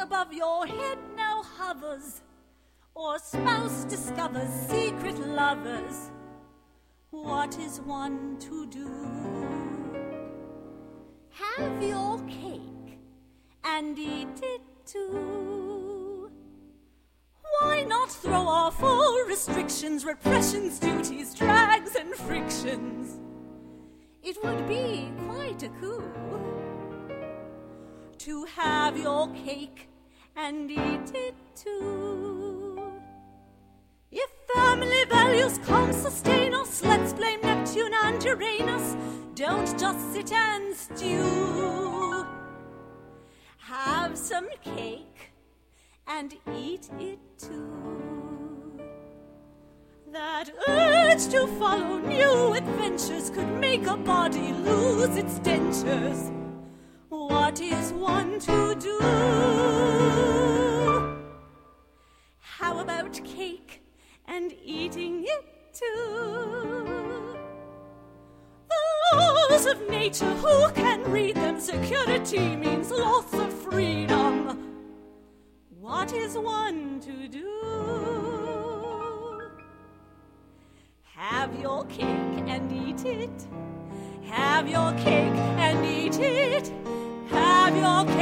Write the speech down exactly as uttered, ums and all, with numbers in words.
above your head now hovers, or spouse discovers secret lovers, what is one to do? Have your cake and eat it too. Why not throw off all restrictions, repressions, duties, drags and frictions? It would be quite a coup to have your cake and eat it too. If family values can't sustain us, let's blame Neptune and Uranus. Don't just sit and stew. Have some cake and eat it too. That urge to follow new adventures could make a body lose its dentures. What is one to do? How about cake and eating it too? The laws of nature, who can read them? Security means loss of freedom. What is one to do? Have your cake and eat it. Have your cake and eat it. Have your cake.